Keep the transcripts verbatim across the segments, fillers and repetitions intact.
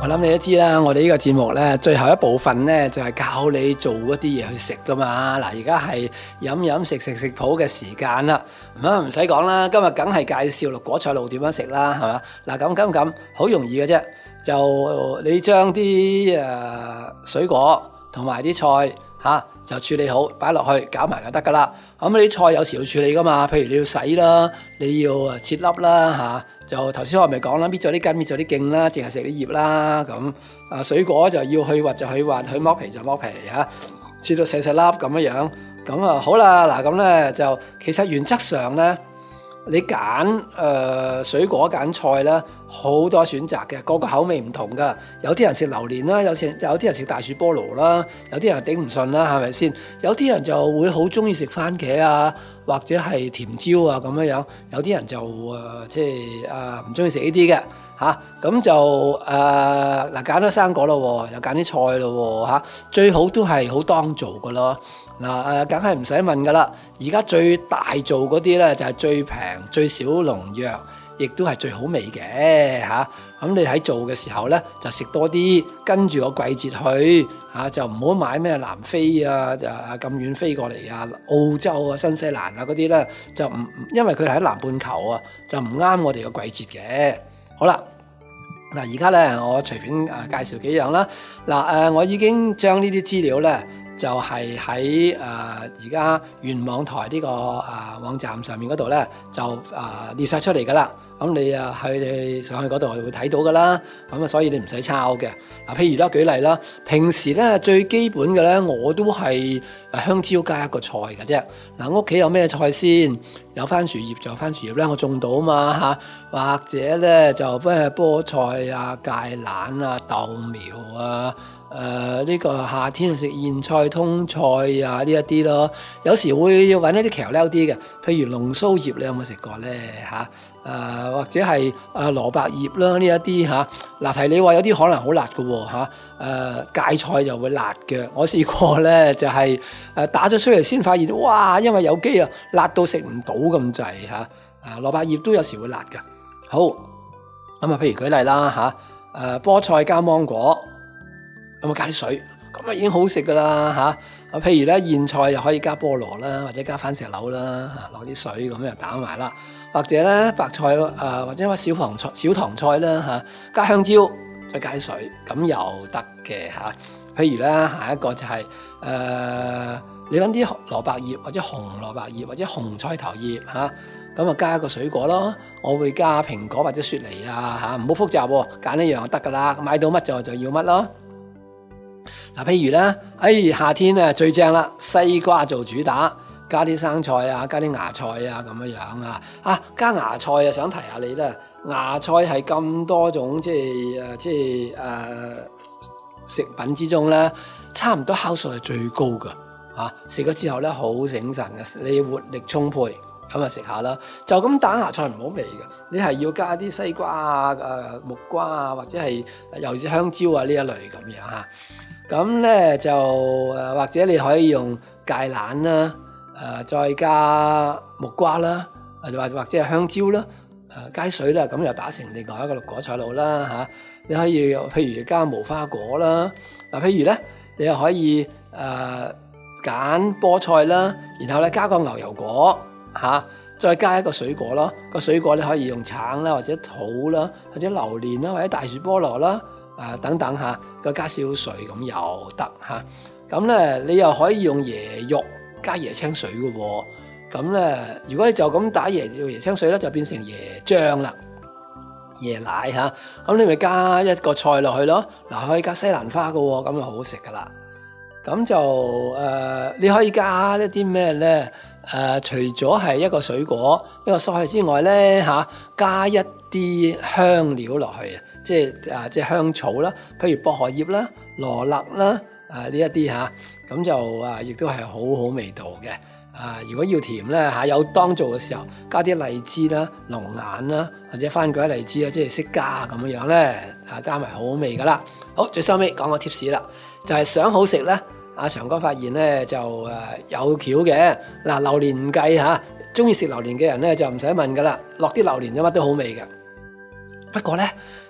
我諗你都知啦，我哋呢個節目呢，最後一部分呢，就係教你做一啲嘢去食噶嘛。嗱，而家係飲飲食食食譜嘅時間啦，咁啊唔使講啦，今日梗係介紹綠果菜露點樣食啦，係嘛？嗱，咁咁咁好容易嘅啫，就你將啲誒水果同埋啲菜嚇、啊、就處理好，擺落去攪埋就得噶啦。咁你啲菜有時要處理噶嘛，譬如你要洗啦，你要誒切粒啦嚇。啊就頭先我咪講啦，搣咗啲根，搣咗啲莖啦，淨係食啲葉啦。咁啊水果就要去核就去核，去剝皮就剝皮嚇，切到細細粒咁樣樣。咁啊好啦，嗱咁咧就其實原則上咧，你揀誒、呃、水果揀菜咧好多選擇嘅，個個口味唔同噶。有啲人食榴蓮啦，有時有啲人食大樹菠蘿啦，有啲人頂唔順啦，係咪先？有啲人就會好中意食番茄啊。或者係甜椒啊咁樣樣，有啲人就誒、呃、即係誒唔中意食呢啲嘅嚇，咁、啊、就誒嗱揀咗生果咯，又揀啲菜咯嚇、啊，最好都係好當造嘅咯。嗱、啊、誒，梗係唔使問噶啦，而家最大做嗰啲咧就係、是、最平、最少農藥，亦都係最好味嘅嚇。咁、啊嗯、你喺做嘅時候咧，就食多啲，跟住個季節去。啊、就唔好買咩南非啊，就咁遠飛過嚟啊，澳洲啊、新西蘭啊嗰啲咧，就唔因為佢哋喺南半球啊，就唔啱我哋個季節嘅。好啦，嗱而家咧，我隨便誒介紹幾樣啦。嗱、呃、誒，我已經將呢啲資料咧，就係喺誒而家原網台呢、這個誒、呃、網站上面嗰度咧，就誒、呃、列晒出嚟噶啦。咁你啊去上去嗰度會睇到噶啦，咁啊所以你唔使抄嘅。嗱，譬如啦，舉例啦，平時咧最基本嘅咧，我都係誒香蕉加一個菜嘅啫。嗱，屋企有咩菜先？有番薯葉就番薯葉咧，我種到啊嘛嚇。或者咧就咩菠菜啊、芥蘭啊、豆苗啊。誒、呃、呢、這個夏天食莧菜、通菜啊呢一啲咯，有時會揾一啲奇溜啲嘅，譬如龍鬚葉，你有冇食過咧嚇？誒、啊、或者係誒蘿蔔葉啦呢一啲嚇。嗱、啊、提你話有啲可能好辣嘅喎嚇，誒芥菜就會辣嘅。我試過咧就係、是、誒打咗出嚟先發現，哇！因為有機啊，辣到食唔到咁滯嚇。誒蘿蔔葉都有時會辣嘅。好，咁啊，譬如舉例啦嚇，誒、啊、菠菜加芒果。有冇加啲水？咁啊已經好食噶啦嚇！啊，譬如咧莧菜又可以加菠蘿啦，或者加番石榴啦，嚇落啲水咁又打埋啦。或者咧白菜誒、呃，或者話小糖菜、小糖菜啦嚇，加香蕉再加啲水，咁又得嘅嚇。譬如咧下一個就係、是、誒、呃，你揾啲蘿蔔葉或者紅蘿蔔葉或者紅菜頭葉嚇，咁啊加一個水果咯。我會加蘋果或者雪梨啊嚇，唔好複雜喎，揀一樣就得噶啦。買到乜就就要乜咯。嗱，譬如咧，哎，夏天咧最正啦，西瓜做主打，加啲生菜啊，加啲芽菜啊，咁樣樣啊，啊，加芽菜啊，想提下你咧，芽菜係咁多種即係誒，即係誒、呃、食品之中咧，差唔多酵素係最高噶，啊，食咗之後咧好醒神嘅，你活力充沛，咁啊食下啦。就咁打芽菜唔好味嘅，你係要加啲西瓜啊、誒、呃、木瓜啊，或者係尤其是香蕉啊呢一類咁樣嚇。咁咧就誒，或者你可以用芥蘭啦，誒、呃、再加木瓜啦，或或或者係香蕉啦，誒、呃、加水啦，咁又打成另外一個綠果菜露啦嚇。你可以譬如加無花果啦，嗱、呃、譬如咧，你又可以誒揀、呃、菠菜啦，然後咧加個牛油果嚇、啊，再加一個水果咯。個水果你可以用橙啦，或者桃啦，或者榴蓮啦，或者大樹菠蘿啦。誒、呃、等等嚇，再加少水咁又得嚇。咁、啊、咧你又可以用椰肉加椰青水嘅喎。咁咧如果你就咁打椰椰青水咧，就變成椰漿啦，椰奶嚇。咁、啊、你咪加一個菜落去咯。嗱，可以加西蘭花嘅喎，咁就好好食噶啦。咁就誒、呃、你可以加一啲咩咧？誒、呃、除咗係一個水果一個蔬菜之外咧嚇、啊，加一啲香料落去啊！即係啊，即係香草啦，譬如薄荷葉啦、羅勒啦，啊呢一啲嚇，咁就啊亦都係好好味道嘅。啊，如果要甜咧嚇，有當做嘅時候，加啲荔枝啦、龍眼啦，或者番鬼荔枝啊，即係釋迦咁樣樣咧，啊加埋好好味噶啦。好，最收尾講個 tips 啦，就係、是、想好食咧，阿長哥發現咧就誒有橋嘅。嗱，榴蓮唔計嚇，中意食榴蓮嘅人咧就唔使問噶啦，落啲榴蓮咗乜都好味嘅。不過咧。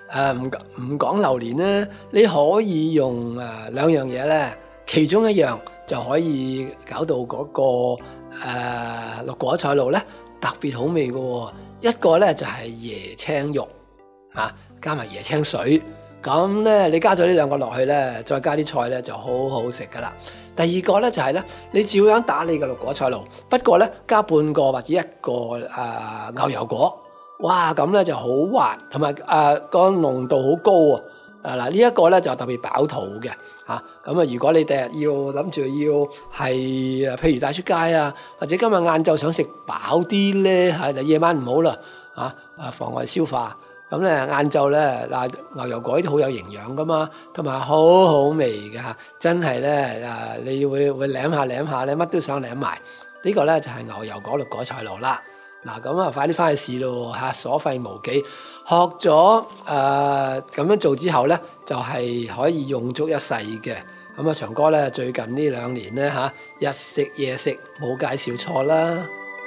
誒唔唔講榴蓮咧，你可以用誒、呃、兩樣嘢咧，其中一樣就可以搞到嗰、那個誒、呃、綠果菜露咧特別好味嘅、哦。一個咧就係、是、椰青肉嚇、啊，加埋椰青水。咁咧，你加咗呢兩個落去咧，再加啲菜咧，就好好食噶啦。第二個咧就係咧，你照樣打你嘅綠果菜露，不過咧加半個或者一個誒、呃、牛油果，哇咁咧就好滑，同埋誒個濃度好高啊！啊嗱，呢一個咧就特別飽肚嘅嚇。咁啊，如果你第日要諗住要係譬如帶出街啊，或者今日晏晝想食飽啲咧，係嗱夜晚唔好啦嚇，啊妨礙消化。咁咧晏晝咧嗱牛油果呢啲好有營養噶嘛，同埋好好味噶，真係咧誒，你會會舐下舐下咧，乜都想舐埋。呢個咧就係牛油果綠果菜露啦。嗱咁啊，快啲翻去試咯嚇，所費無幾。學咗誒咁樣做之後咧，就係可以用足一世嘅。咁啊，長哥咧最近呢兩年咧嚇，日食夜食冇介紹錯啦。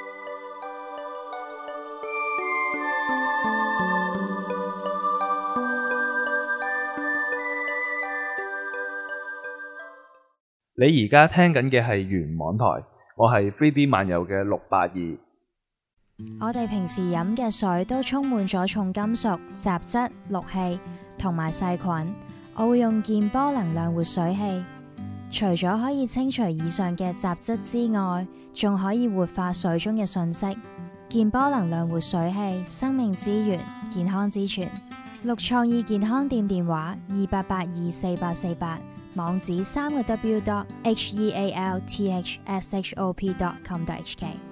你而家聽緊嘅係原網台，我係 three D 漫遊嘅六八二。 我哋平時飲嘅水都充滿咗重金屬、雜質、氯氣同埋細菌。我會用健波能量活水器，除咗可以清除以上嘅雜質之外，仲可以活化水中嘅訊息。健波能量活水器，生命之源，健康之泉。綠創意健康店電話二八八二四八四八。網址三個 w dot h e a l t h s h o p dot com dot h k。